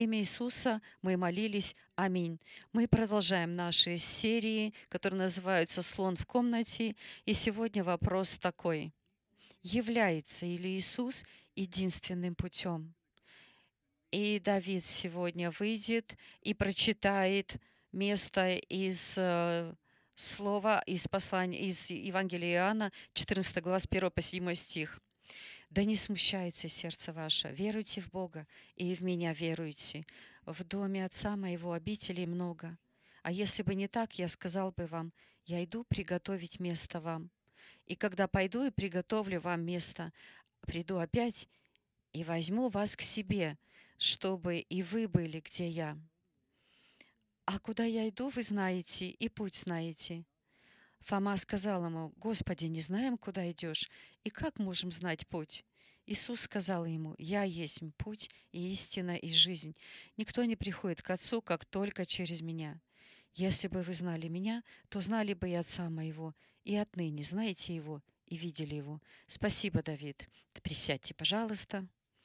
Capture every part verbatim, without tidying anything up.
имя Иисуса мы молились. Аминь. Мы продолжаем наши серии, которые называются «Слон в комнате». И сегодня вопрос такой. Является ли Иисус единственным путем? И Давид сегодня выйдет и прочитает место из э, слова, из послания, из Евангелия Иоанна, четырнадцатая глава, с первого по седьмой стих. «Да не смущается сердце ваше, веруйте в Бога, и в меня веруйте. В доме Отца моего обителей много. А если бы не так, я сказал бы вам, я иду приготовить место вам. И когда пойду и приготовлю вам место, приду опять и возьму вас к себе, чтобы и вы были, где я. А куда я иду, вы знаете, и путь знаете». Фома сказал ему: «Господи, не знаем, куда идешь, и как можем знать путь?» Иисус сказал ему: «Я есть путь и истина и жизнь. Никто не приходит к Отцу, как только через Меня. Если бы вы знали Меня, то знали бы и Отца Моего, и отныне знаете Его и видели Его». Спасибо, Давид. Присядьте, пожалуйста.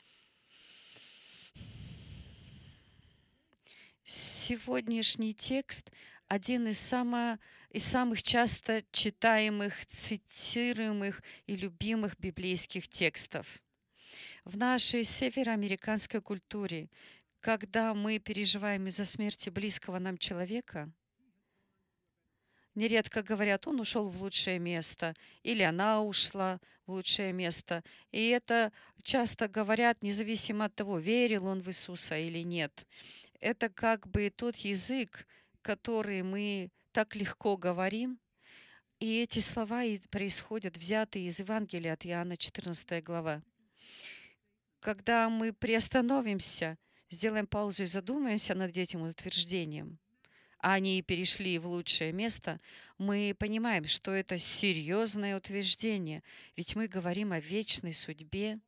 Сегодняшний текст – один из, само, из самых часто читаемых, цитируемых и любимых библейских текстов. В нашей североамериканской культуре, когда мы переживаем из-за смерти близкого нам человека, нередко говорят: он ушел в лучшее место, или она ушла в лучшее место. И это часто говорят, независимо от того, верил он в Иисуса или нет. Это как бы тот язык, который мы так легко говорим, и эти слова и происходят, взятые из Евангелия от Иоанна, четырнадцатая глава. Когда мы приостановимся, сделаем паузу и задумаемся над этим утверждением, а они перешли в лучшее место, мы понимаем, что это серьезное утверждение, ведь мы говорим о вечной судьбе.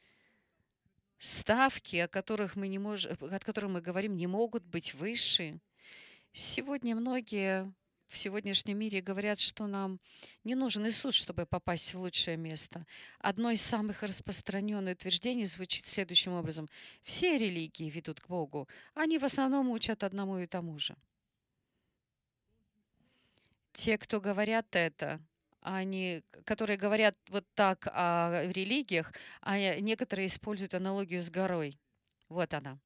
Ставки, о которых мы не можем, от которых мы говорим, не могут быть выше. Сегодня многие в сегодняшнем мире говорят, что нам не нужен Иисус, чтобы попасть в лучшее место. Одно из самых распространенных утверждений звучит следующим образом: все религии ведут к Богу, они в основном учат одному и тому же. Те, кто говорят это, они, которые говорят вот так о религиях, а некоторые используют аналогию с горой. Вот она.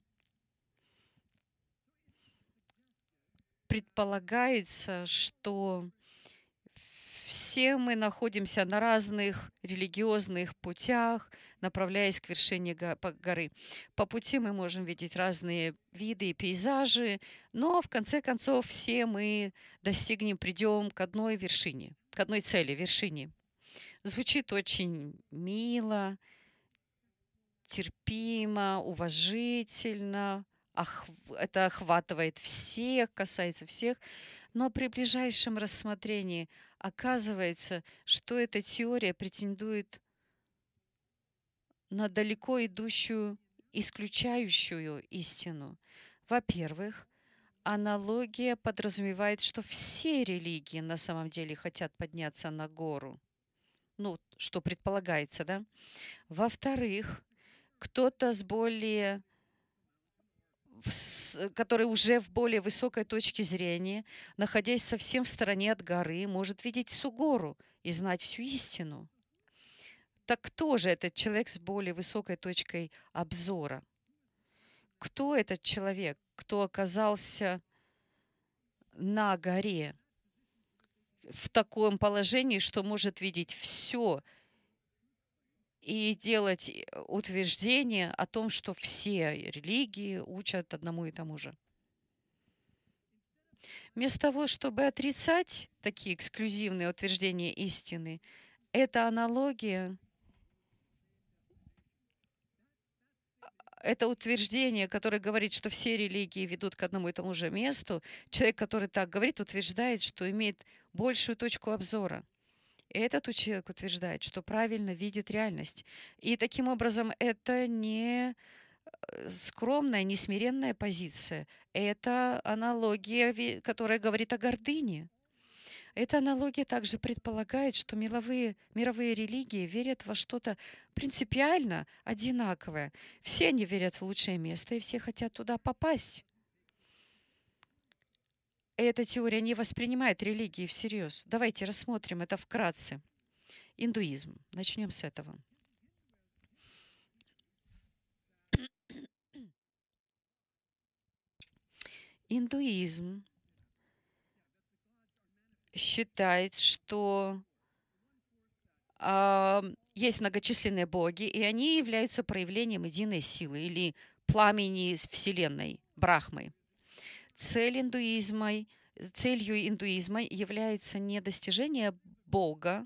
Предполагается, что все мы находимся на разных религиозных путях, направляясь к вершине горы. По пути мы можем видеть разные виды и пейзажи, но в конце концов все мы достигнем, придем к одной вершине, к одной цели, вершине. Звучит очень мило, терпимо, уважительно, это охватывает всех, касается всех, но при ближайшем рассмотрении оказывается, что эта теория претендует на далеко идущую, исключающую истину. Во-первых, аналогия подразумевает, что все религии на самом деле хотят подняться на гору. Ну, что предполагается, да? Во-вторых, кто-то с более который уже в более высокой точке зрения, находясь совсем в стороне от горы, может видеть всю гору и знать всю истину. Так кто же этот человек с более высокой точкой обзора? Кто этот человек, кто оказался на горе в таком положении, что может видеть все и делать утверждение о том, что все религии учат одному и тому же? Вместо того, чтобы отрицать такие эксклюзивные утверждения истины, эта аналогия, это утверждение, которое говорит, что все религии ведут к одному и тому же месту, человек, который так говорит, утверждает, что имеет большую точку обзора. И этот человек утверждает, что правильно видит реальность. И таким образом это не скромная, несмиренная позиция. Это аналогия, которая говорит о гордыне. Эта аналогия также предполагает, что мировые, мировые религии верят во что-то принципиально одинаковое. Все они верят в лучшее место, и все хотят туда попасть. Эта теория не воспринимает религии всерьез. Давайте рассмотрим это вкратце. Индуизм. Начнем с этого. Индуизм считает, что а, есть многочисленные боги, и они являются проявлением единой силы или пламени Вселенной, Брахмы. Цель индуизма, целью индуизма является не достижение Бога,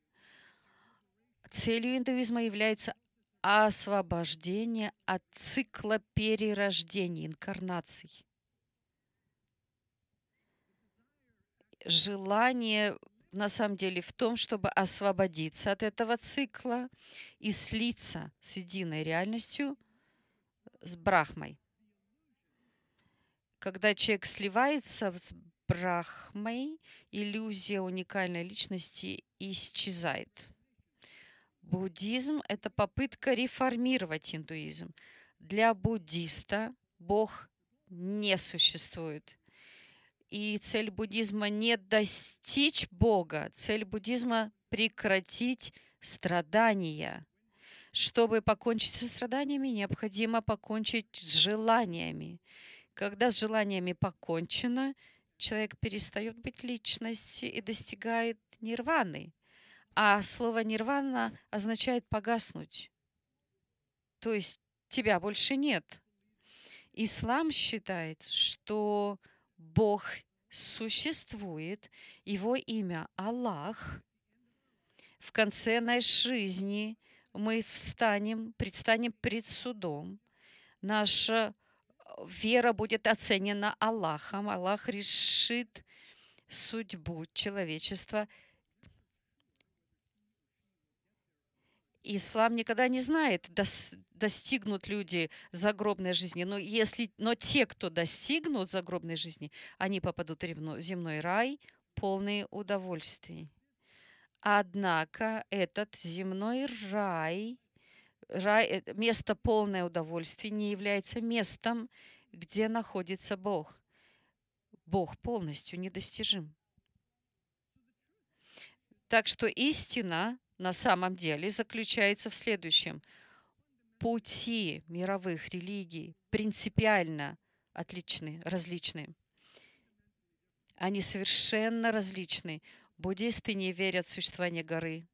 целью индуизма является освобождение от цикла перерождений, инкарнаций. Желание на самом деле в том, чтобы освободиться от этого цикла и слиться с единой реальностью, с Брахмой. Когда человек сливается с Брахмой, иллюзия уникальной личности исчезает. Буддизм – это попытка реформировать индуизм. Для буддиста Бог не существует. И цель буддизма не достичь Бога. Цель буддизма – прекратить страдания. Чтобы покончить со страданиями, необходимо покончить с желаниями. Когда с желаниями покончено, человек перестает быть личностью и достигает нирваны. А слово нирвана означает погаснуть. То есть тебя больше нет. Ислам считает, что Бог существует, Его имя Аллах. В конце нашей жизни мы встанем, предстанем пред судом. Наша вера будет оценена Аллахом. Аллах решит судьбу человечества. Ислам никогда не знает, достигнут люди загробной жизни. Но, если, но те, кто достигнут загробной жизни, они попадут в земной рай, полные удовольствий. Однако этот земной рай, рай, место полное удовольствий, не является местом, где находится Бог. Бог полностью недостижим. Так что истина на самом деле заключается в следующем. Пути мировых религий принципиально отличны, различны. Они совершенно различны. Буддисты не верят в существование горы.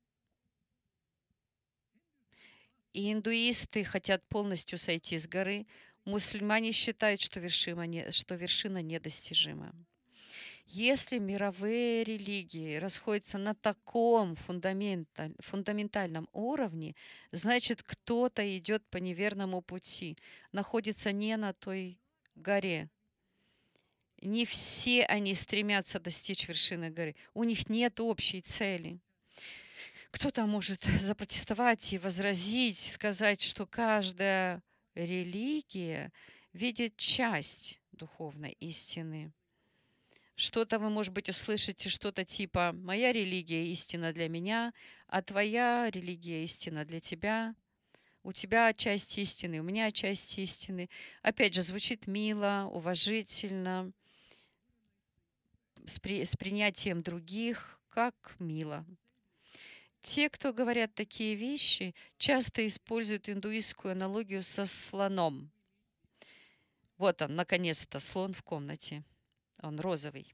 И индуисты хотят полностью сойти с горы. Мусульмане считают, что вершина, не, что вершина недостижима. Если мировые религии расходятся на таком фундаменталь, фундаментальном уровне, значит, кто-то идет по неверному пути, находится не на той горе. Не все они стремятся достичь вершины горы. У них нет общей цели. Кто-то может запротестовать и возразить, сказать, что каждая религия видит часть духовной истины. Что-то вы, может быть, услышите, что-то типа «моя религия истина для меня, а твоя религия истина для тебя». У тебя часть истины, у меня часть истины. Опять же, звучит мило, уважительно, с, при, с принятием других, как мило. Те, кто говорят такие вещи, часто используют индуистскую аналогию со слоном. Вот он, наконец-то, слон в комнате. Он розовый.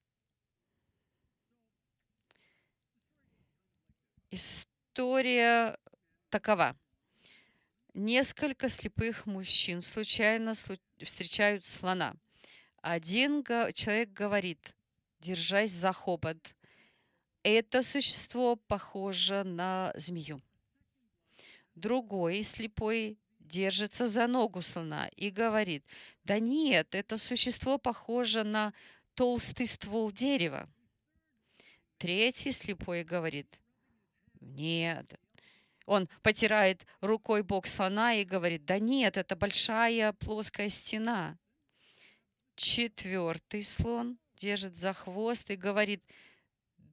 История такова. Несколько слепых мужчин случайно встречают слона. Один человек говорит: «Держась за хобот». Это существо похоже на змею. Другой слепой держится за ногу слона и говорит: «Да нет, это существо похоже на толстый ствол дерева». Третий слепой говорит: «Нет». Он потирает рукой бок слона и говорит: «Да нет, это большая плоская стена». Четвертый слон держит за хвост и говорит: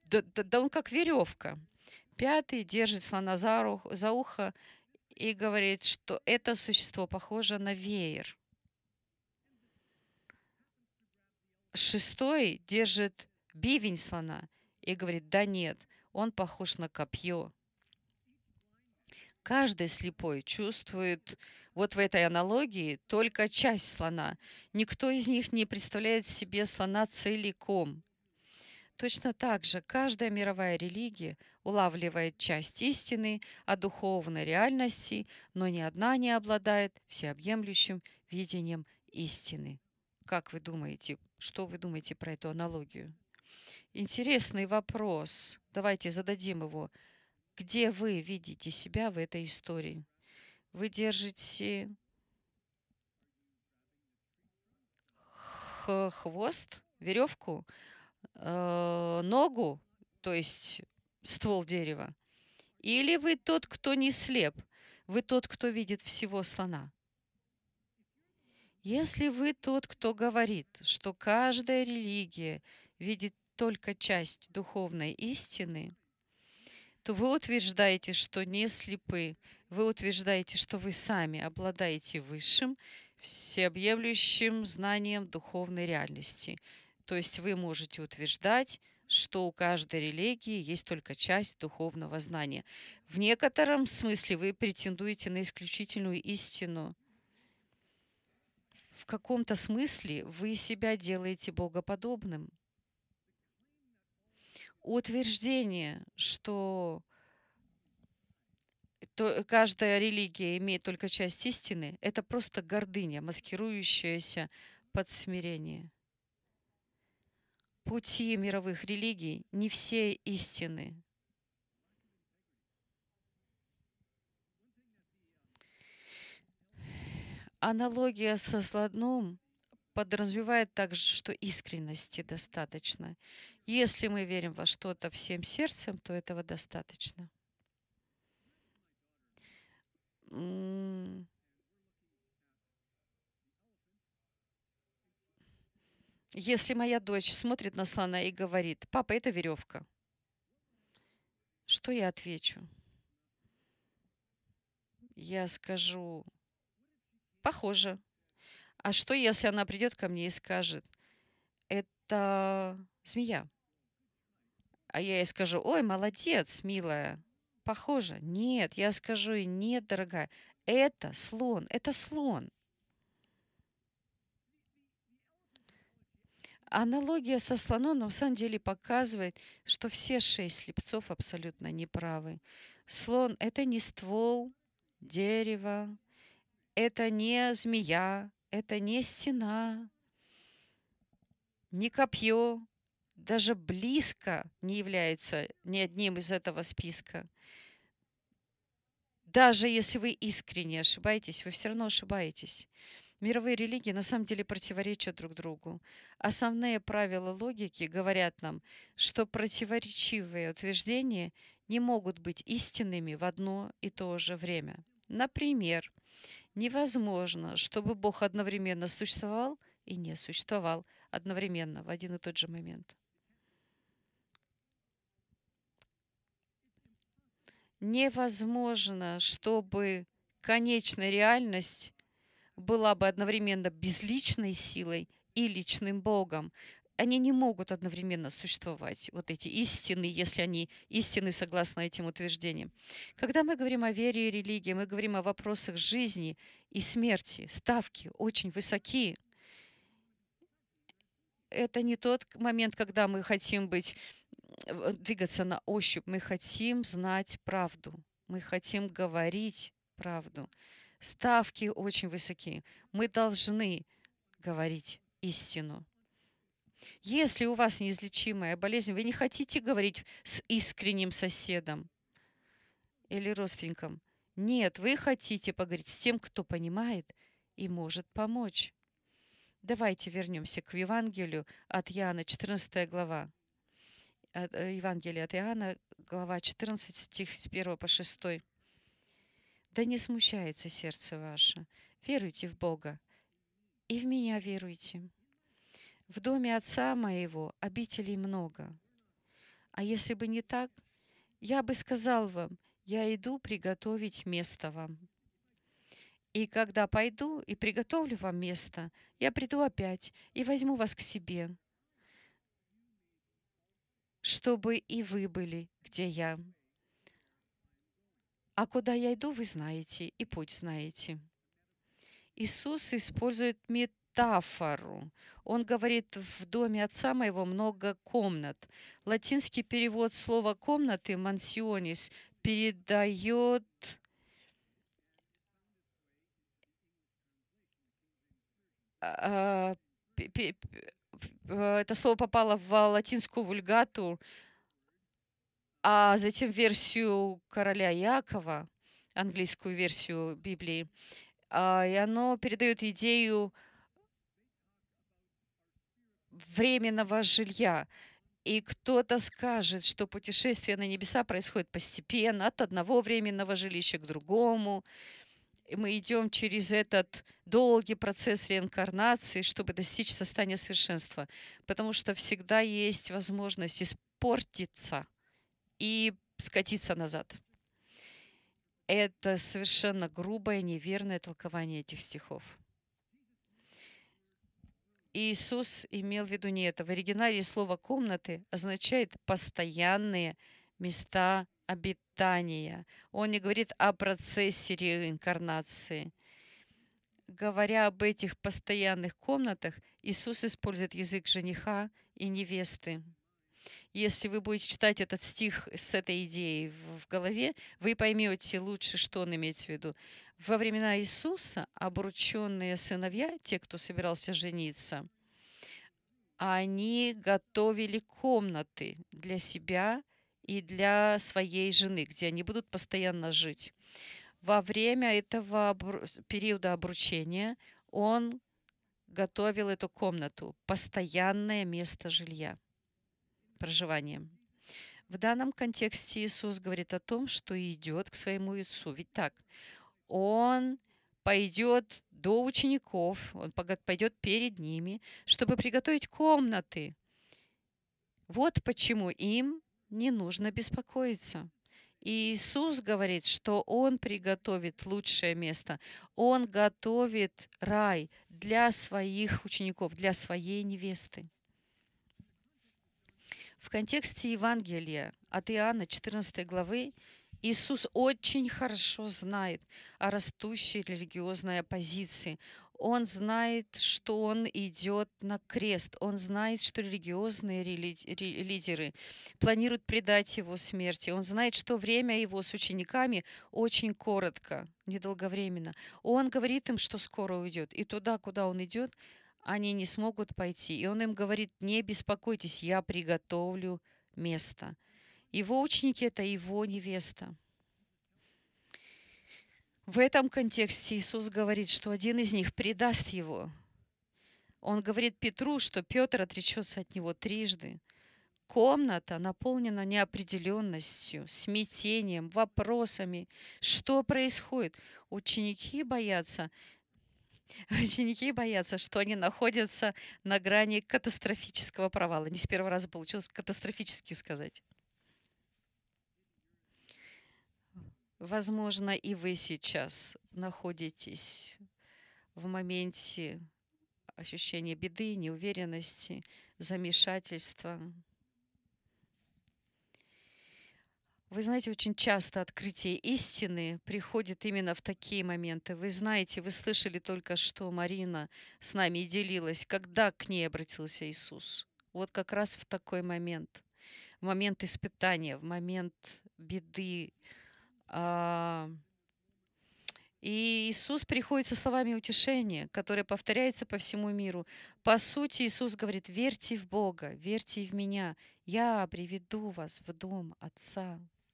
Да, да, да он как веревка. Пятый держит слона за, ру- за ухо и говорит, что это существо похоже на веер. Шестой держит бивень слона и говорит, да нет, он похож на копье. Каждый слепой чувствует вот в этой аналогии только часть слона. Никто из них не представляет себе слона целиком. Точно так же каждая мировая религия улавливает часть истины о духовной реальности, но ни одна не обладает всеобъемлющим видением истины. Как вы думаете, что вы думаете про эту аналогию? Интересный вопрос. Давайте зададим его. Где вы видите себя в этой истории? Вы держите х- хвост, веревку, э, ногу, то есть ствол дерева, или вы тот, кто не слеп, вы тот, кто видит всего слона? Если вы тот, кто говорит, что каждая религия видит только часть духовной истины, то вы утверждаете, что не слепы, вы утверждаете, что вы сами обладаете высшим, всеобъемлющим знанием духовной реальности. То есть вы можете утверждать, что у каждой религии есть только часть духовного знания. В некотором смысле вы претендуете на исключительную истину. В каком-то смысле вы себя делаете богоподобным. Утверждение, что то каждая религия имеет только часть истины, это просто гордыня, маскирующаяся под смирение. Пути мировых религий не все истины. Аналогия со слоном подразумевает также, что искренности достаточно. Если мы верим во что-то всем сердцем, то этого достаточно. М, Если моя дочь смотрит на слона и говорит, папа, это веревка, что я отвечу? Я скажу, похоже. А что, если она придет ко мне и скажет, это змея? А я ей скажу, ой, молодец, милая, похоже. Нет, я скажу ей, нет, дорогая, это слон, это слон. Аналогия со слоном на самом деле показывает, что все шесть слепцов абсолютно неправы. Слон– это не ствол дерева, это не змея, это не стена, не копье, даже близко не является ни одним из этого списка. Даже если вы искренне ошибаетесь, вы все равно ошибаетесь. Мировые религии на самом деле противоречат друг другу. Основные правила логики говорят нам, что противоречивые утверждения не могут быть истинными в одно и то же время. Например, невозможно, чтобы Бог одновременно существовал и не существовал одновременно в один и тот же момент. Невозможно, чтобы конечная реальность была бы одновременно безличной силой и личным Богом. Они не могут одновременно существовать, вот эти истины, если они истины согласно этим утверждениям. Когда мы говорим о вере и религии, мы говорим о вопросах жизни и смерти. Ставки очень высокие. Это не тот момент, когда мы хотим быть, э, двигаться на ощупь. Мы хотим знать правду. Мы хотим говорить правду. Ставки очень высокие. Мы должны говорить истину. Если у вас неизлечимая болезнь, вы не хотите говорить с искренним соседом или родственником. Нет, вы хотите поговорить с тем, кто понимает и может помочь. Давайте вернемся к Евангелию от Иоанна, четырнадцатая глава. От- э, Евангелие от Иоанна, глава четырнадцать, стих с первого по шестой. «Да не смущается сердце ваше, веруйте в Бога, и в меня веруйте. В доме Отца моего обителей много. А если бы не так, я бы сказал вам, я иду приготовить место вам. И когда пойду и приготовлю вам место, я приду опять и возьму вас к себе, чтобы и вы были, где я. А куда я иду, вы знаете, и путь знаете. Иисус использует метафору. Он говорит, в доме отца моего много комнат. Латинский перевод слова комнаты, мансионис, передает а, пе- пе- пе- э, это слово попало в латинскую вульгату, а затем в версию короля Якова, английскую версию Библии, а, и оно передает идею временного жилья. И кто-то скажет, что путешествие на небеса происходит постепенно, от одного временного жилища к другому. И мы идем через этот долгий процесс реинкарнации, чтобы достичь состояния совершенства. Потому что всегда есть возможность испортиться и скатиться назад. Это совершенно грубое, неверное толкование этих стихов. Иисус имел в виду не это. В оригинале слово «комнаты» означает «постоянные места обитания». Он не говорит о процессе реинкарнации. Говоря об этих постоянных комнатах, Иисус использует язык жениха и невесты. Если вы будете читать этот стих с этой идеей в голове, вы поймете лучше, что он имеет в виду. Во времена Иисуса обрученные сыновья, те, кто собирался жениться, они готовили комнаты для себя и для своей жены, где они будут постоянно жить. Во время этого периода обручения он готовил эту комнату, постоянное место жилья, проживания. В данном контексте Иисус говорит о том, что идет к своему Отцу. Ведь так, Он пойдет до учеников, Он пойдет перед ними, чтобы приготовить комнаты. Вот почему им не нужно беспокоиться. И Иисус говорит, что Он приготовит лучшее место. Он готовит рай для своих учеников, для своей невесты. В контексте Евангелия от Иоанна четырнадцатой главы Иисус очень хорошо знает о растущей религиозной оппозиции. Он знает, что он идет на крест. Он знает, что религиозные лидеры планируют предать его смерти. Он знает, что время его с учениками очень коротко, недолговременно. Он говорит им, что скоро уйдет. И туда, куда он идет, они не смогут пойти. И он им говорит: не беспокойтесь, я приготовлю место. Его ученики – это его невеста. В этом контексте Иисус говорит, что один из них предаст его. Он говорит Петру, что Петр отречется от него трижды. Комната наполнена неопределенностью, смятением, вопросами. Что происходит? Ученики боятся, Ученики боятся, что они находятся на грани катастрофического провала. Не с первого раза получилось катастрофически сказать. Возможно, и вы сейчас находитесь в моменте ощущения беды, неуверенности, замешательства. Вы знаете, очень часто открытие истины приходит именно в такие моменты. Вы знаете, вы слышали только, что Марина с нами делилась, когда к ней обратился Иисус. Вот как раз в такой момент, в момент испытания, в момент беды. И Иисус приходит со словами утешения, которые повторяются по всему миру. По сути, Иисус говорит: верьте в Бога, верьте в Меня. Я приведу вас в дом Отца.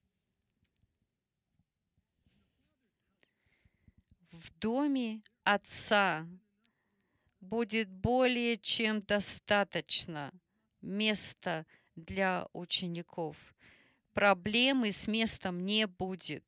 В доме Отца будет более чем достаточно места для учеников. Проблемы с местом не будет.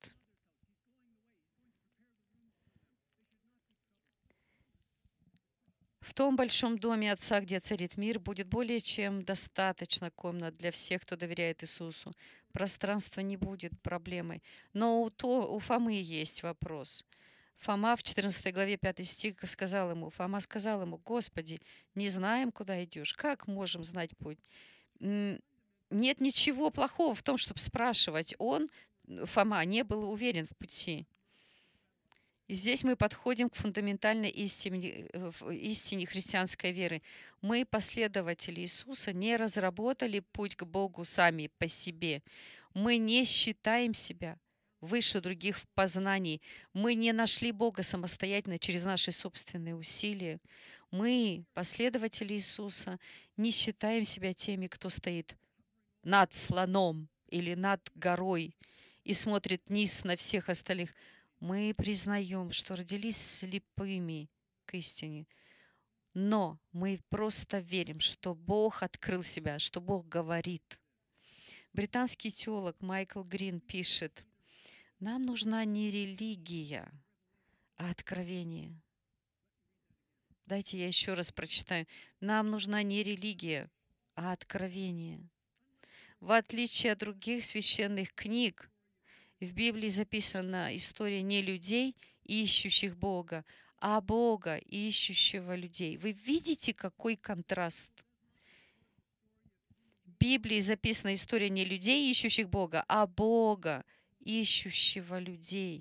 В том большом доме Отца, где царит мир, будет более чем достаточно комнат для всех, кто доверяет Иисусу. Пространство не будет проблемой. Но у, то, у Фомы есть вопрос. Фома в четырнадцатой главе пятый стих сказал ему, Фома сказал ему: «Господи, не знаем, куда идешь. Как можем знать путь?» М, Нет ничего плохого в том, чтобы спрашивать. Он, Фома, не был уверен в пути. И здесь мы подходим к фундаментальной истине, э, в истине христианской веры. Мы, последователи Иисуса, не разработали путь к Богу сами по себе. Мы не считаем себя выше других в познании. Мы не нашли Бога самостоятельно через наши собственные усилия. Мы, последователи Иисуса, не считаем себя теми, кто стоит над слоном или над горой и смотрит вниз на всех остальных. Мы признаем, что родились слепыми к истине, но мы просто верим, что Бог открыл себя, что Бог говорит. Британский теолог Майкл Грин пишет: нам нужна не религия, а откровение. Дайте я еще раз прочитаю. Нам нужна не религия, а откровение. В отличие от других священных книг, в Библии записана история не людей, ищущих Бога, а Бога, ищущего людей. Вы видите, какой контраст? В Библии записана история не людей, ищущих Бога, а Бога, ищущего людей.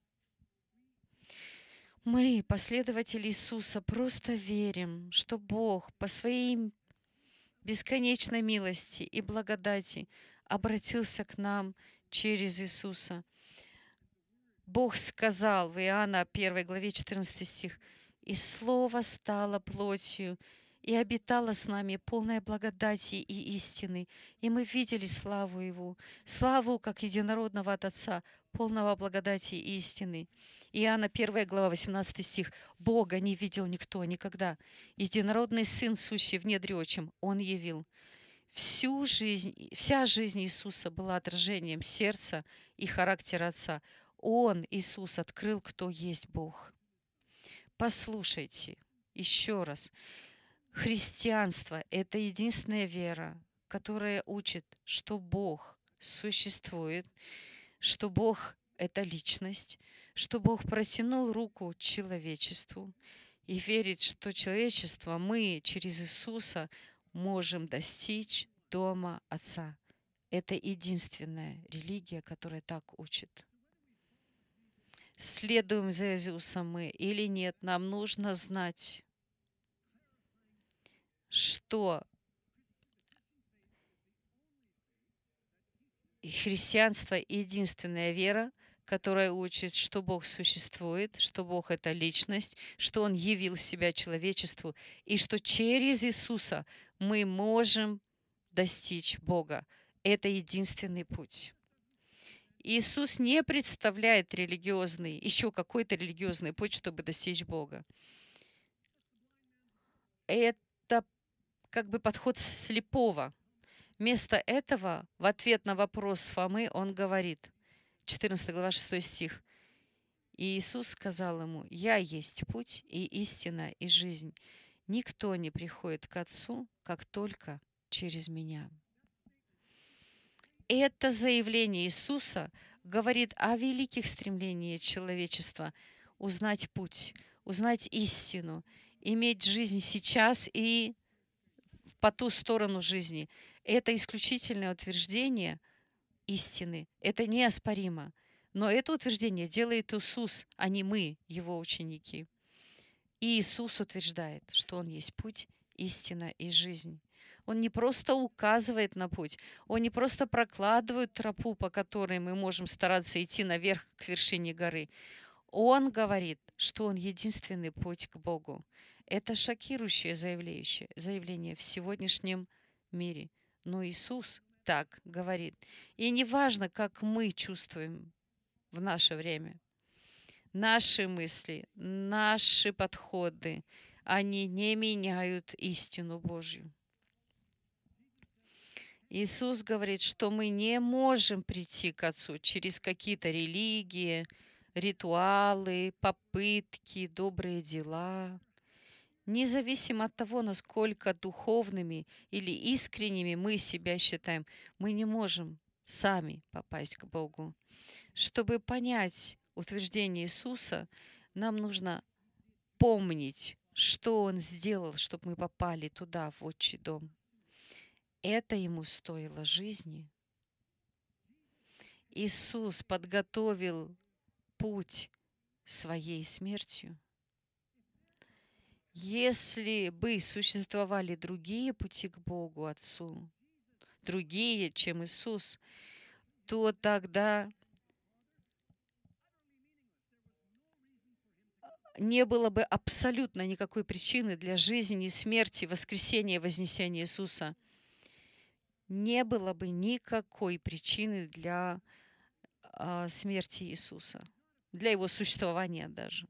Мы, последователи Иисуса, просто верим, что Бог по своей бесконечной милости и благодати обратился к нам через Иисуса. Бог сказал в Иоанна первой главе четырнадцатый стих: «И Слово стало плотью, и обитало с нами, полное благодати и истины, и мы видели славу Его, славу как единородного от Отца, полного благодати и истины». Иоанна первая глава восемнадцатый стих: «Бога не видел никто никогда. Единородный Сын, сущий в недре отчим, Он явил». Всю жизнь, вся жизнь Иисуса была отражением сердца и характера Отца. Он, Иисус, открыл, кто есть Бог. Послушайте еще раз. Христианство – это единственная вера, которая учит, что Бог существует, что Бог – это личность, что Бог протянул руку человечеству и верит, что человечество, мы через Иисуса можем достичь дома Отца. Это единственная религия, которая так учит. Следуем за Иисусом мы или нет, нам нужно знать, что христианство – единственная вера, которая учит, что Бог существует, что Бог – это личность, что Он явил себя человечеству, и что через Иисуса мы можем достичь Бога. Это единственный путь. Иисус не представляет религиозный, еще какой-то религиозный путь, чтобы достичь Бога. Это как бы подход слепого. Вместо этого, в ответ на вопрос Фомы, он говорит, четырнадцатая глава, шестой стих. «И Иисус сказал ему: «Я есть путь и истина и жизнь. Никто не приходит к Отцу, как только через Меня». Это заявление Иисуса говорит о великих стремлениях человечества узнать путь, узнать истину, иметь жизнь сейчас и по ту сторону жизни. Это исключительное утверждение истины. Это неоспоримо. Но это утверждение делает Иисус, а не мы, Его ученики. И Иисус утверждает, что Он есть путь, истина и жизнь. Он не просто указывает на путь, Он не просто прокладывает тропу, по которой мы можем стараться идти наверх к вершине горы. Он говорит, что Он единственный путь к Богу. Это шокирующее заявление, заявление в сегодняшнем мире. Но Иисус так говорит. И не важно, как мы чувствуем в наше время. Наши мысли, наши подходы, они не меняют истину Божью. Иисус говорит, что мы не можем прийти к Отцу через какие-то религии, ритуалы, попытки, добрые дела. Независимо от того, насколько духовными или искренними мы себя считаем, мы не можем сами попасть к Богу. Чтобы понять утверждение Иисуса, нам нужно помнить, что Он сделал, чтобы мы попали туда, в отчий дом. Это Ему стоило жизни. Иисус подготовил путь своей смертью. Если бы существовали другие пути к Богу Отцу, другие, чем Иисус, то тогда не было бы абсолютно никакой причины для жизни, смерти, воскресения и вознесения Иисуса. Не было бы никакой причины для а, смерти Иисуса, для Его существования даже.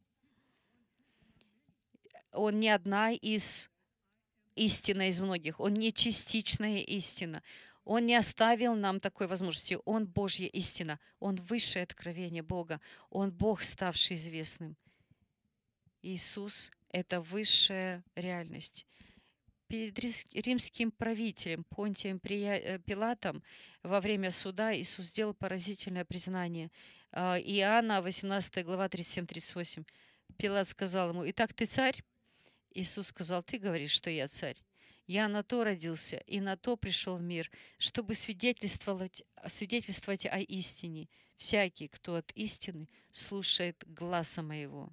Он не одна из истина из многих, Он не частичная истина. Он не оставил нам такой возможности. Он Божья истина, Он высшее откровение Бога, Он Бог, ставший известным. Иисус – это высшая реальность. Перед римским правителем Понтием Пилатом во время суда Иисус сделал поразительное признание. Иоанна, восемнадцатая глава, тридцать семь тридцать восемь. Пилат сказал ему: «Итак, ты царь?» Иисус сказал: «Ты говоришь, что я царь. Я на то родился и на то пришел в мир, чтобы свидетельствовать, свидетельствовать о истине. Всякий, кто от истины, слушает гласа моего».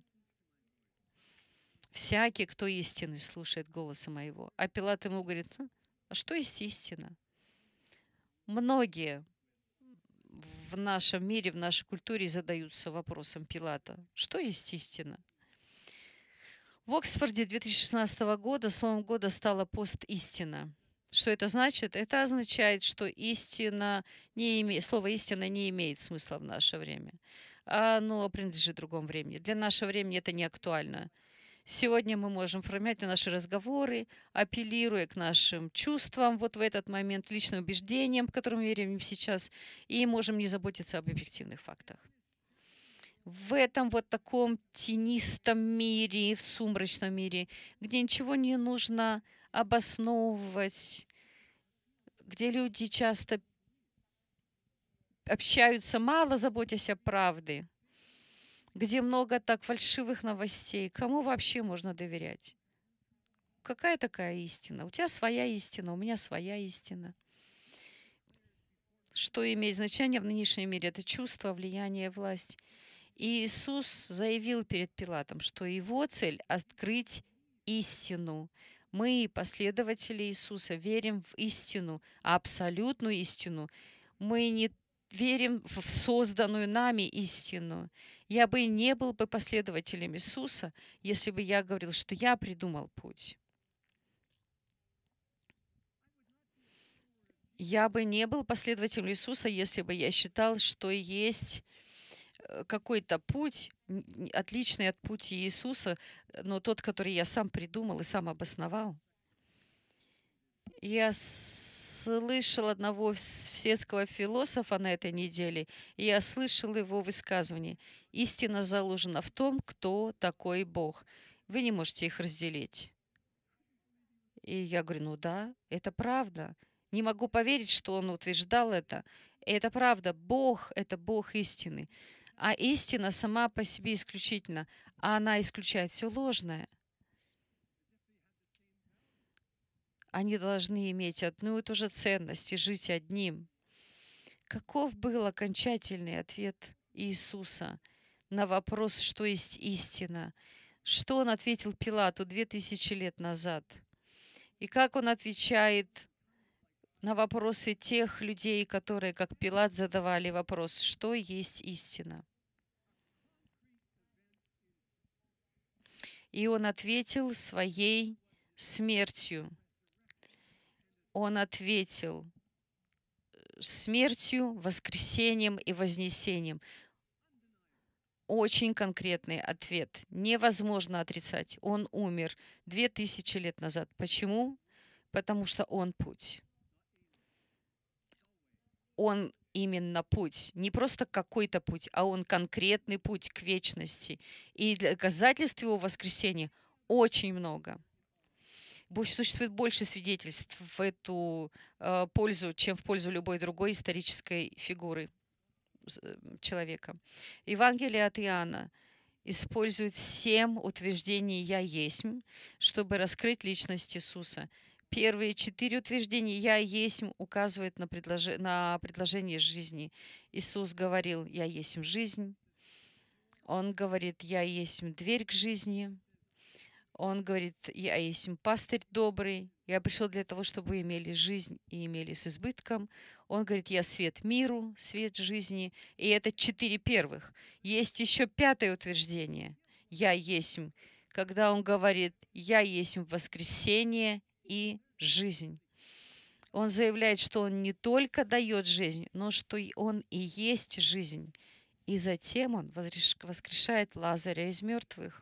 Всякий, кто истины, слушает голоса моего. А Пилат ему говорит: а что есть истина? Многие в нашем мире, в нашей культуре задаются вопросом Пилата: что есть истина? В Оксфорде две тысячи шестнадцатого года словом года стало «постистина». Что это значит? Это означает, что истина не име... слово «истина» не имеет смысла в наше время. Оно принадлежит другому времени. Для нашего времени это не актуально. Сегодня мы можем формировать наши разговоры, апеллируя к нашим чувствам вот в этот момент, личным убеждениям, в которым мы верим сейчас, и можем не заботиться об объективных фактах. В этом вот таком тенистом мире, в сумрачном мире, где ничего не нужно обосновывать, где люди часто общаются, мало заботясь о правде, где много так фальшивых новостей, кому вообще можно доверять? Какая такая истина? У тебя своя истина, у меня своя истина. Что имеет значение в нынешнем мире? Это чувство, влияние, власть. И Иисус заявил перед Пилатом, что его цель – открыть истину. Мы, последователи Иисуса, верим в истину, абсолютную истину. Мы не верим в созданную нами истину. Я бы не был бы последователем Иисуса, если бы я говорил, что я придумал путь. Я бы не был последователем Иисуса, если бы я считал, что есть какой-то путь, отличный от пути Иисуса, но тот, который я сам придумал и сам обосновал. Я слышал одного светского философа на этой неделе, и я слышал его высказывание: «Истина заложена в том, кто такой Бог. Вы не можете их разделить». И я говорю: ну да, это правда. Не могу поверить, что он утверждал это. Это правда. Бог – это Бог истины. А истина сама по себе исключительна, а она исключает все ложное. Они должны иметь одну и ту же ценность и жить одним. Каков был окончательный ответ Иисуса на вопрос, что есть истина? Что он ответил Пилату две тысячи лет назад? И как он отвечает на вопросы тех людей, которые, как Пилат, задавали вопрос, что есть истина? И он ответил своей смертью. Он ответил смертью, воскресением и вознесением. Очень конкретный ответ. Невозможно отрицать. Он умер две тысячи лет назад. Почему? Потому что он путь. Он именно путь. Не просто какой-то путь, а он конкретный путь к вечности. И доказательств его воскресения очень много. Больше, существует больше свидетельств в эту э, пользу, чем в пользу любой другой исторической фигуры с- э, человека. Евангелие от Иоанна использует семь утверждений «Я есмь», чтобы раскрыть личность Иисуса. Первые четыре утверждения «Я есмь» указывают на, предложи- на предложение жизни. Иисус говорил «Я есмь жизнь». Он говорит «Я есмь дверь к жизни». Он говорит «Я есмь пастырь добрый». Я пришел для того, чтобы вы имели жизнь и имели с избытком. Он говорит «Я свет миру, свет жизни». И это четыре первых. Есть еще пятое утверждение «Я есмь», когда он говорит «Я есмь воскресение и жизнь». Он заявляет, что он не только дает жизнь, но что и он и есть жизнь. И затем он воскреш- воскрешает Лазаря из мертвых.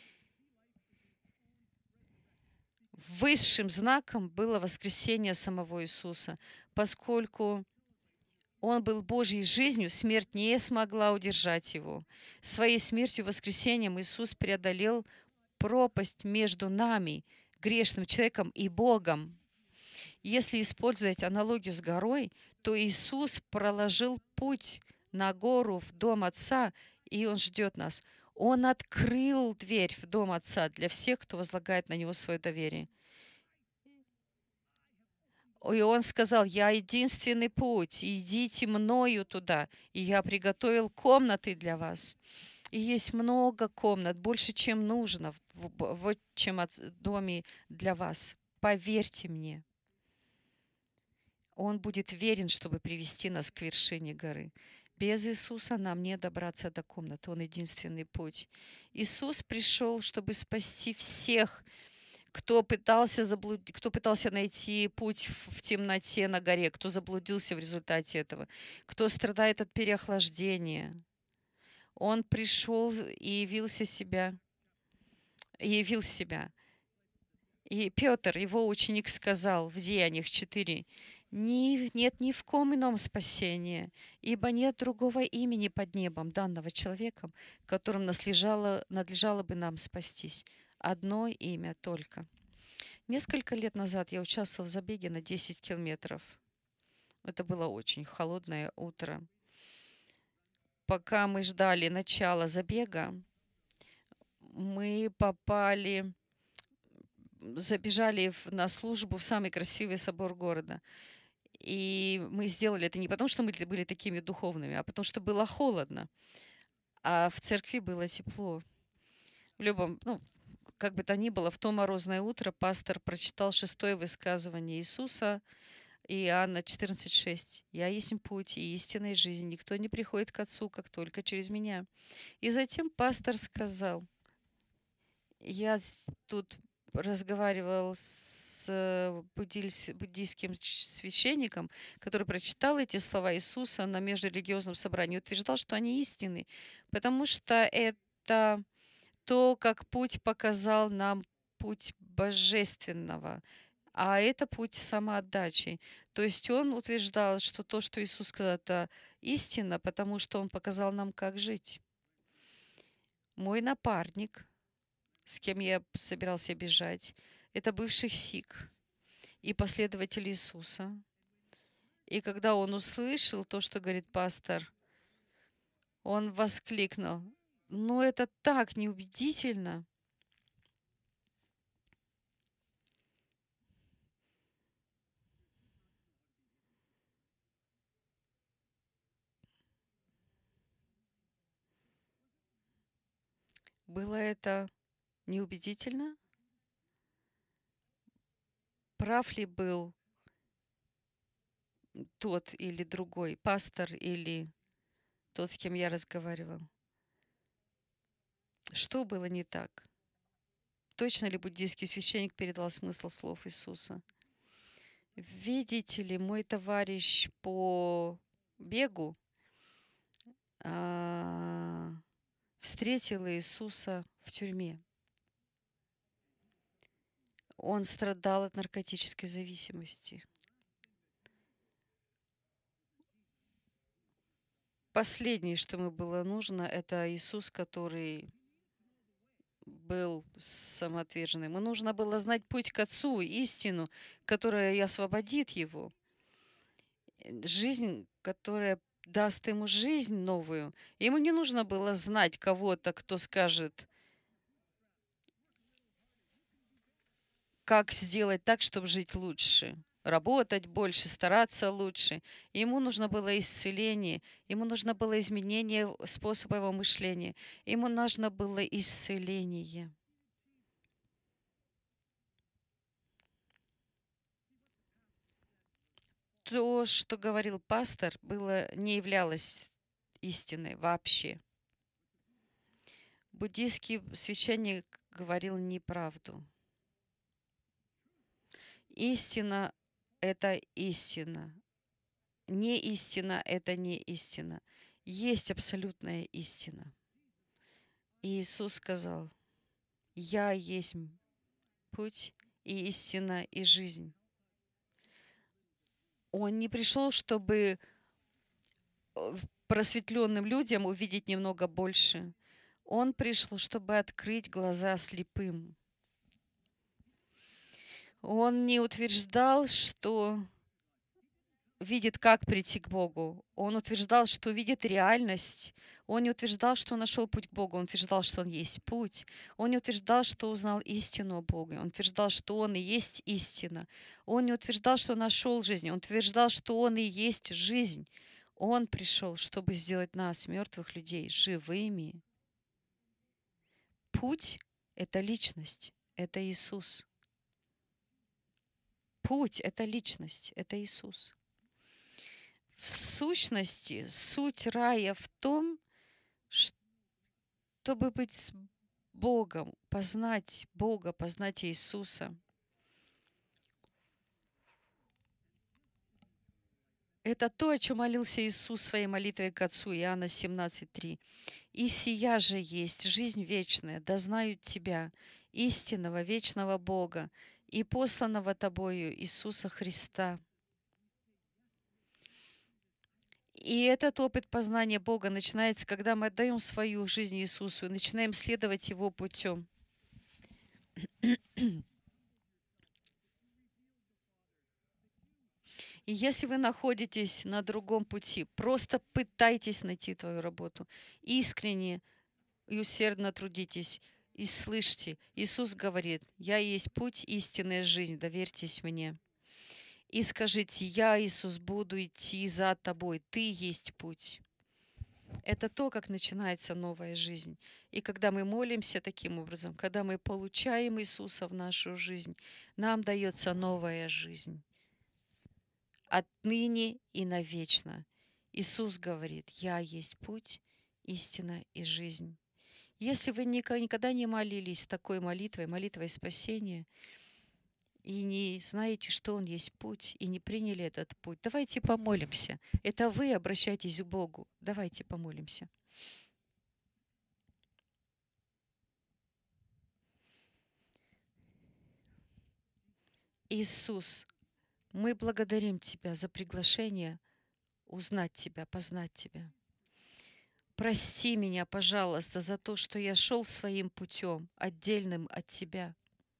Высшим знаком было воскресение самого Иисуса, поскольку он был Божьей жизнью, смерть не смогла удержать его. Своей смертью, воскресением Иисус преодолел пропасть между нами, грешным человеком, и Богом. Если использовать аналогию с горой, то Иисус проложил путь на гору в дом Отца, и Он ждет нас. Он открыл дверь в дом Отца для всех, кто возлагает на Него свое доверие. И Он сказал, я единственный путь, идите мною туда, и я приготовил комнаты для вас. И есть много комнат, больше, чем нужно в, в, в чем от, доме для вас. Поверьте мне. Он будет верен, чтобы привести нас к вершине горы. Без Иисуса нам не добраться до комнаты. Он единственный путь. Иисус пришел, чтобы спасти всех, кто пытался, заблуд... кто пытался найти путь в темноте на горе, кто заблудился в результате этого, кто страдает от переохлаждения. Он пришел и явился себя, явил себя. И Петр, его ученик, сказал в Деяниях четыре, «Ни, нет ни в ком ином спасения, ибо нет другого имени под небом, данного человеком, которым надлежало, надлежало бы нам спастись. Одно имя только». Несколько лет назад я участвовала в забеге на десять километров. Это было очень холодное утро. Пока мы ждали начала забега, мы попали, забежали в- на службу в самый красивый собор города. И мы сделали это не потому, что мы были такими духовными, а потому что было холодно. А в церкви было тепло. В любом, ну, как бы то ни было, в то морозное утро пастор прочитал шестое высказывание Иисуса, Иоанна четырнадцать шесть. «Я есть путь и истинная жизнь. Никто не приходит к Отцу, как только через меня». И затем пастор сказал, я с- тут разговаривал с э, буддильс- буддийским ч- священником, который прочитал эти слова Иисуса на межрелигиозном собрании и утверждал, что они истинны, потому что это то, как путь показал нам путь божественного, а это путь самоотдачи. То есть он утверждал, что то, что Иисус сказал, это истина, потому что он показал нам, как жить. Мой напарник, с кем я собирался бежать, это бывший сик и последователь Иисуса. И когда он услышал то, что говорит пастор, он воскликнул, ну это так неубедительно. Было это неубедительно? Прав ли был тот или другой, пастор или тот, с кем я разговаривал? Что было не так? Точно ли буддийский священник передал смысл слов Иисуса? Видите ли, мой товарищ по бегу а, встретил Иисуса в тюрьме. Он страдал от наркотической зависимости. Последнее, что ему было нужно, это Иисус, который был самоотверженным. Ему нужно было знать путь к Отцу, истину, которая и освободит его. Жизнь, которая даст ему жизнь новую. Ему не нужно было знать кого-то, кто скажет, как сделать так, чтобы жить лучше, работать больше, стараться лучше. Ему нужно было исцеление, ему нужно было изменение способа его мышления, ему нужно было исцеление. То, что говорил пастор, было, не являлось истиной вообще. Буддийский священник говорил неправду. Истина – это истина. Не истина – это не истина. Есть абсолютная истина. И Иисус сказал: «Я есть путь и истина и жизнь». Он не пришел, чтобы просветленным людям увидеть немного больше. Он пришел, чтобы открыть глаза слепым. Он не утверждал, что видит, как прийти к Богу. Он утверждал, что видит реальность. Он не утверждал, что он нашел путь к Богу. Он утверждал, что он есть путь. Он не утверждал, что узнал истину о Боге. Он утверждал, что он и есть истина. Он не утверждал, что нашел жизнь. Он утверждал, что он и есть жизнь. Он пришел, чтобы сделать нас, мертвых людей, живыми. Путь – это личность, это Иисус. Путь – это личность, это Иисус. В сущности, суть рая в том, чтобы быть с Богом, познать Бога, познать Иисуса. Это то, о чем молился Иисус своей молитвой к Отцу, Иоанна семнадцать три. «И сия же есть жизнь вечная, да знают Тебя, истинного вечного Бога, и посланного Тобою Иисуса Христа». И этот опыт познания Бога начинается, когда мы отдаем свою жизнь Иисусу и начинаем следовать Его путем. И если вы находитесь на другом пути, просто пытайтесь найти твою работу. Искренне и усердно трудитесь. И слышьте, Иисус говорит: «Я есть путь, истинная жизнь, доверьтесь мне». И скажите: «Я, Иисус, буду идти за Тобой, Ты есть путь». Это то, как начинается новая жизнь. И когда мы молимся таким образом, когда мы получаем Иисуса в нашу жизнь, нам дается новая жизнь. Отныне и навечно. Иисус говорит: «Я есть путь, истина и жизнь». Если вы никогда не молились такой молитвой, молитвой спасения, и не знаете, что Он есть путь, и не приняли этот путь, давайте помолимся. Это вы обращайтесь к Богу. Давайте помолимся. Иисус, мы благодарим Тебя за приглашение узнать Тебя, познать Тебя. Прости меня, пожалуйста, за то, что я шел своим путем, отдельным от Тебя.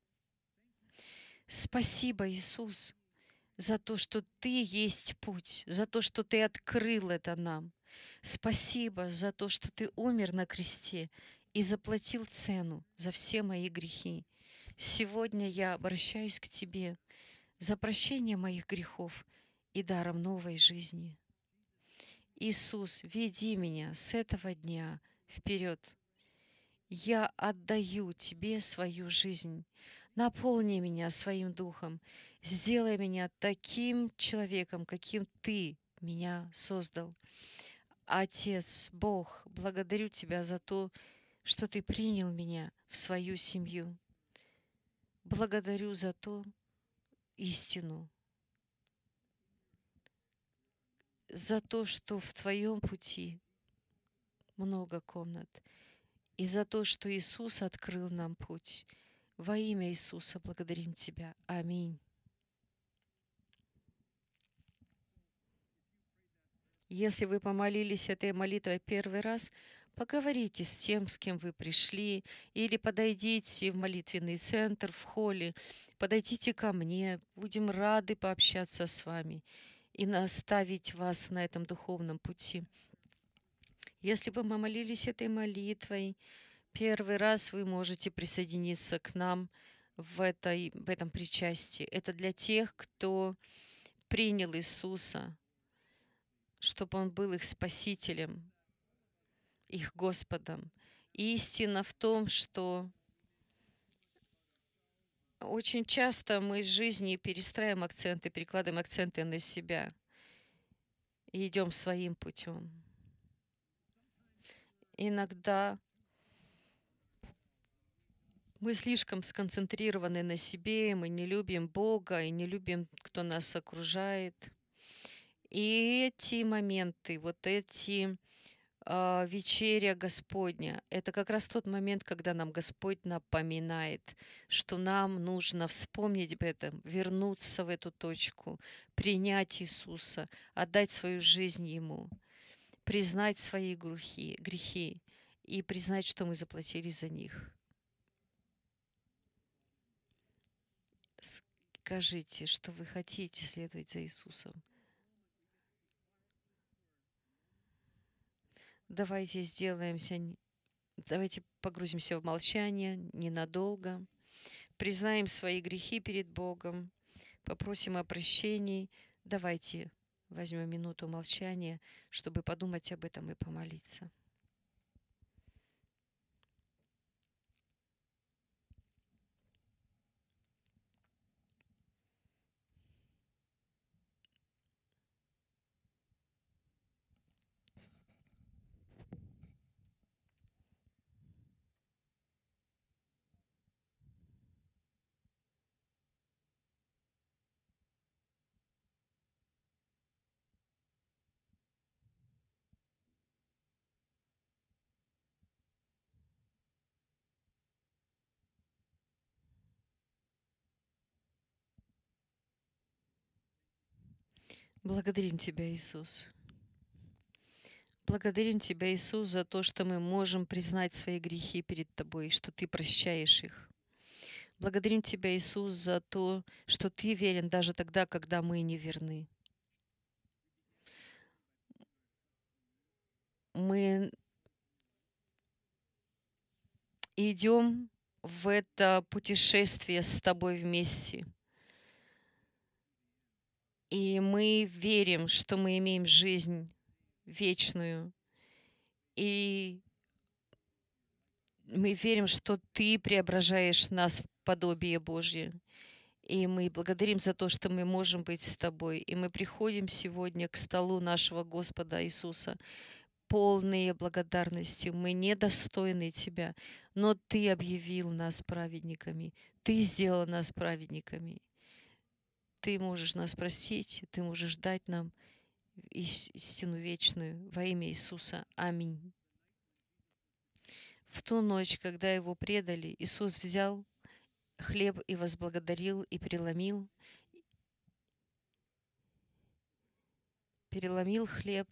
Спасибо, Иисус, за то, что Ты есть путь, за то, что Ты открыл это нам. Спасибо за то, что Ты умер на кресте и заплатил цену за все мои грехи. Сегодня я обращаюсь к Тебе за прощение моих грехов и даром новой жизни. Иисус, веди меня с этого дня вперед. Я отдаю Тебе свою жизнь. Наполни меня своим духом. Сделай меня таким человеком, каким Ты меня создал. Отец, Бог, благодарю Тебя за то, что Ты принял меня в свою семью. Благодарю за то истину, за то, что в Твоем пути много комнат, и за то, что Иисус открыл нам путь. Во имя Иисуса благодарим Тебя. Аминь. Если вы помолились этой молитвой первый раз, Поговорите с тем, с кем вы пришли, или подойдите в молитвенный центр в холле, подойдите ко мне, будем рады пообщаться с вами и наставить вас на этом духовном пути. Если бы мы молились этой молитвой, первый раз вы можете присоединиться к нам в, этой, в этом причастии. Это для тех, кто принял Иисуса, чтобы Он был их Спасителем, их Господом. И истина в том, что очень часто мы в жизни перестраиваем акценты, перекладываем акценты на себя и идем своим путем. Иногда мы слишком сконцентрированы на себе, мы не любим Бога и не любим, кто нас окружает. И эти моменты, вот эти а, вечеря Господня, это как раз тот момент, когда нам Господь напоминает, что нам нужно вспомнить об этом, вернуться в эту точку, принять Иисуса, отдать свою жизнь Ему, признать свои грехи, грехи и признать, что мы заплатили за них. Скажите, что вы хотите следовать за Иисусом. Давайте сделаемся, давайте погрузимся в молчание ненадолго, признаем свои грехи перед Богом, попросим о прощении. Давайте возьмем минуту молчания, чтобы подумать об этом и помолиться. Благодарим Тебя, Иисус. Благодарим Тебя, Иисус, за то, что мы можем признать свои грехи перед Тобой, что Ты прощаешь их. Благодарим Тебя, Иисус, за то, что Ты верен даже тогда, когда мы не верны. Мы идем в это путешествие с Тобой вместе. И мы верим, что мы имеем жизнь вечную. И мы верим, что Ты преображаешь нас в подобие Божье. И мы благодарим за то, что мы можем быть с Тобой. И мы приходим сегодня к столу нашего Господа Иисуса, полные благодарности. Мы недостойны Тебя, но Ты объявил нас праведниками. Ты сделал нас праведниками. Ты можешь нас простить, Ты можешь дать нам истину вечную во имя Иисуса. Аминь. В ту ночь, когда Его предали, Иисус взял хлеб и возблагодарил, и переломил. Переломил хлеб.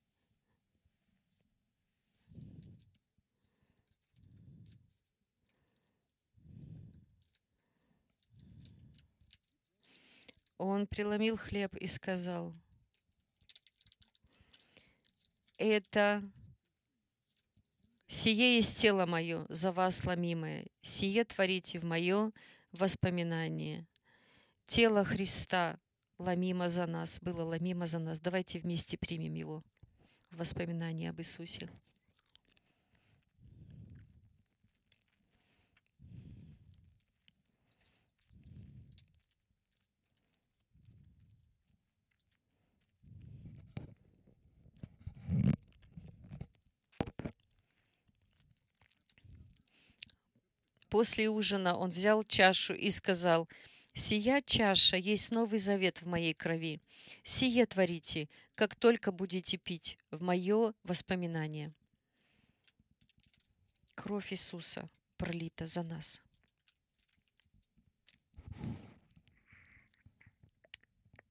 Он преломил хлеб и сказал: «Это сие есть тело мое, за вас ломимое. Сие творите в мое воспоминание». Тело Христа ломимо за нас, было ломимо за нас. Давайте вместе примем его в воспоминание об Иисусе. После ужина он взял чашу и сказал: «Сия чаша есть новый завет в моей крови. Сие творите, как только будете пить, в мое воспоминание». Кровь Иисуса пролита за нас.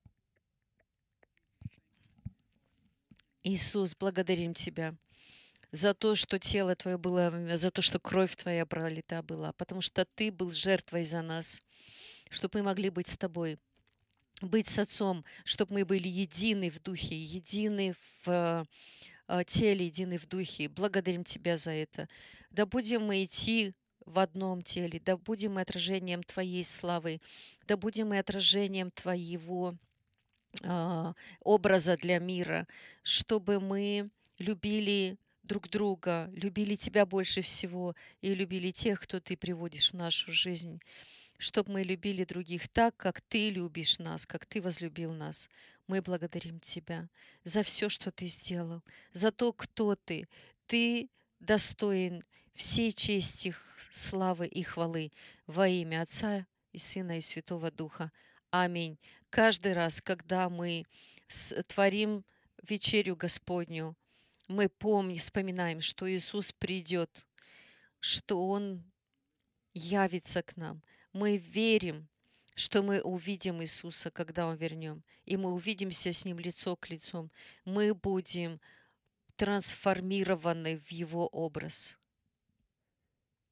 Иисус, благодарим Тебя за то, что тело Твое было, за то, что кровь Твоя пролита была, потому что Ты был жертвой за нас, чтобы мы могли быть с Тобой, быть с Отцом, чтобы мы были едины в духе, едины в э, теле, едины в духе. Благодарим Тебя за это. Да будем мы идти в одном теле, да будем мы отражением Твоей славы, да будем мы отражением Твоего а, образа для мира, чтобы мы любили друг друга, любили Тебя больше всего и любили тех, кто Ты приводишь в нашу жизнь, чтобы мы любили других так, как Ты любишь нас, как Ты возлюбил нас. Мы благодарим Тебя за все, что Ты сделал, за то, кто Ты. Ты достоин всей чести, х- славы и хвалы во имя Отца и Сына и Святого Духа. Аминь. Каждый раз, когда мы с- творим вечерю Господню, мы помним, вспоминаем, что Иисус придет, что Он явится к нам. Мы верим, что мы увидим Иисуса, когда Он вернем, и мы увидимся с Ним лицо к лицу. Мы будем трансформированы в Его образ.